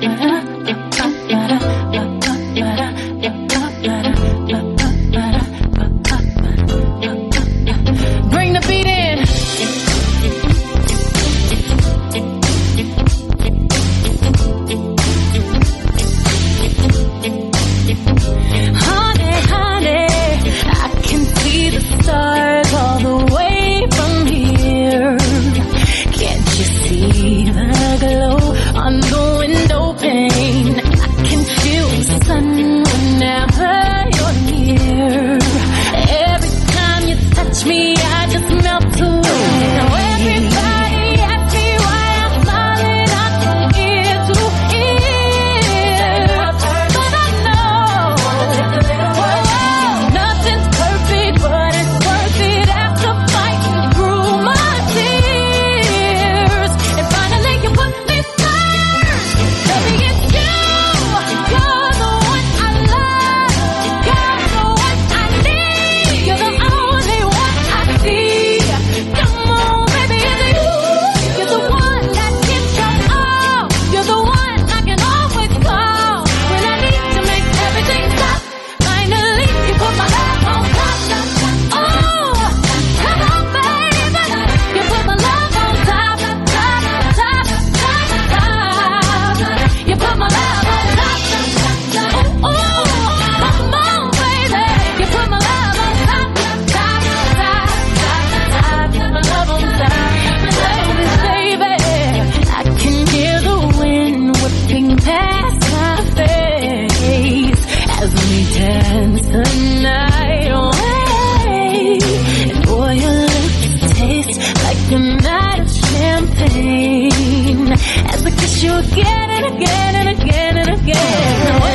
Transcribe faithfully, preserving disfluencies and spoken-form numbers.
Bring the beat in. Honey, honey, I can see the stars all the way from here. Can't you see the glow on the window pane? I can feel the sun whenever you're near. Every time you touch me, I just melt away. Now everybody asks me why I'm smiling out from ear to ear, but I know whoa, nothing's perfect, but it's worth it after fighting through my tears. And finally you put me first. Baby, it's you. You're the one I love. You're the one I need. You're the only one I see. Come on, baby, it's you. You're the one that gives your all. You're the one I can always call when I need to make everything stop. Finally, you put my love on top. Oh, come on, baby. You put my love on top, top, top, top, top. You put my love on top. Oh, oh, come on, baby. You put my love on top, top, top, top, top. You put my love on top. Baby, I can hear the wind whipping past my face as we dance the night away. And boy, your lips taste like a night of champagne as I kiss you again and again and again and again. Now